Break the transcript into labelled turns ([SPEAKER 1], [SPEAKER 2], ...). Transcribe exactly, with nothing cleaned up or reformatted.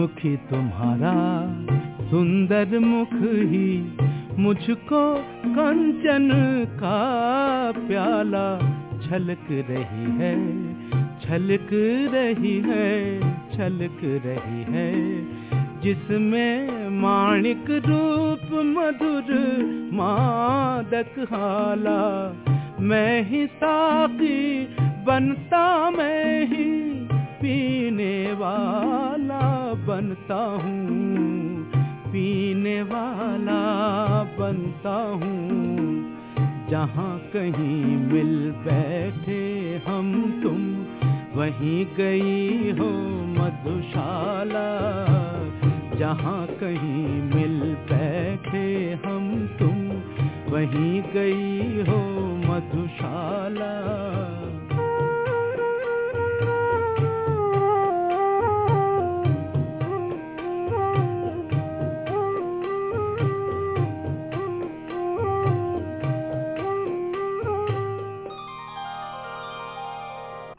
[SPEAKER 1] मुखी तुम्हारा सुंदर मुख ही मुझको कंचन का प्याला छलक रही है, छलक रही है, छलक रही है, जिसमें माणिक रूप मधुर मादक हाला। मैं ही साकी बनता, मैं ही पीने वाला बनता हूँ, पीने वाला बनता हूँ। जहाँ कहीं मिल बैठे हम तुम, वहीं गई हो मधुशाला। जहाँ कहीं मिल बैठे हम तुम, वहीं गई हो मधुशाला।